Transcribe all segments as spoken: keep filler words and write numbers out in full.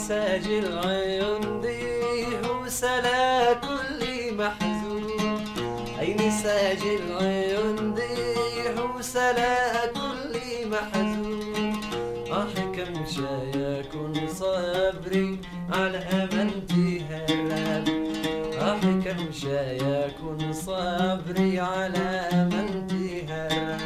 ساجل عيون ديه وسلا كل محزون. عيني ساجل عيون ديه وسلا كل محزون. أحكم شايكون صبري على أمانتي هرب. أحكم شايكون صبري على أمانتي هرب.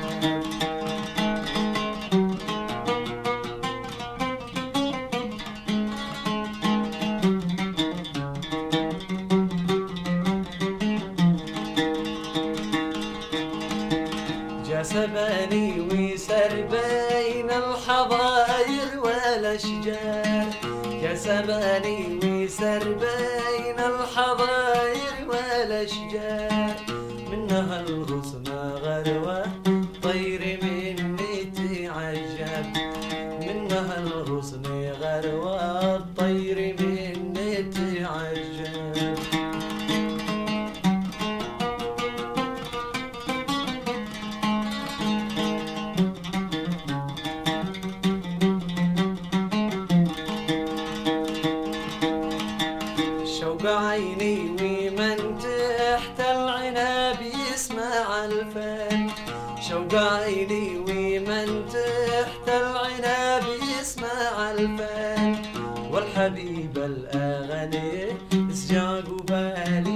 جسبني ويسر بين الحظاير والأشجار. جسبني ويسر بين الحظاير والأشجار. منها الغصن غروة طير مني تعجب. منها الغصن غروة طير مني تعجب. شوق عيني ومن تحت العنب يسمع الفن. شوق عيني ومن تحت العنب يسمع الفن. والحبيب الأغني اسجع قبالي